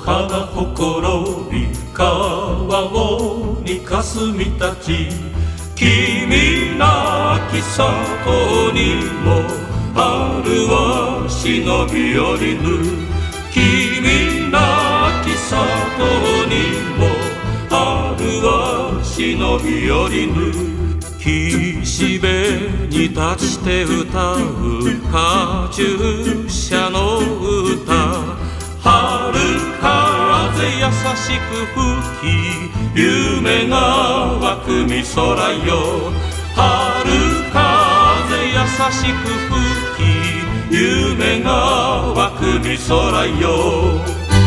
花ほころび川面に霞たち、君なき里にも春は忍び寄りぬ。君なき里にも春は忍び寄りぬ。岸辺に立ちて歌うカチューシャの歌、春風優しく吹き夢が湧くみ空よ。春風優しく吹き夢が湧くみ空よ。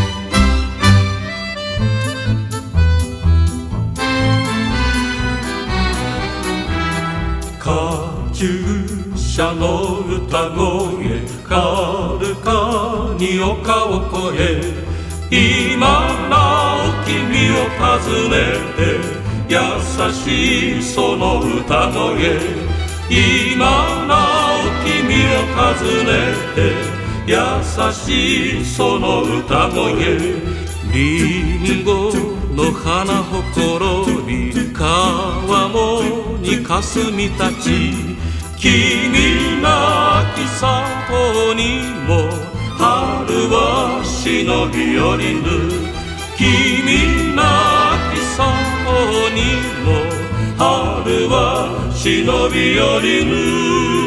カチューシャの歌声かるかに丘を越え、今なお君を訪ねて優しいその歌声。今なお君を訪ねて優しいその歌声。リンゴの花ほころび川面に霞たち、君なき里にも春は忍び寄りぬ。君なき里にも春は忍び寄りぬ。